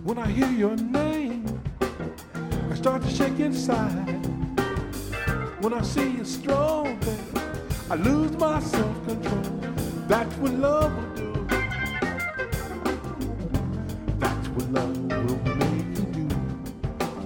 When I hear your name, I start to shake inside. When I see you strong, baby, I lose my self-control. That's what love will do. That's what love will do.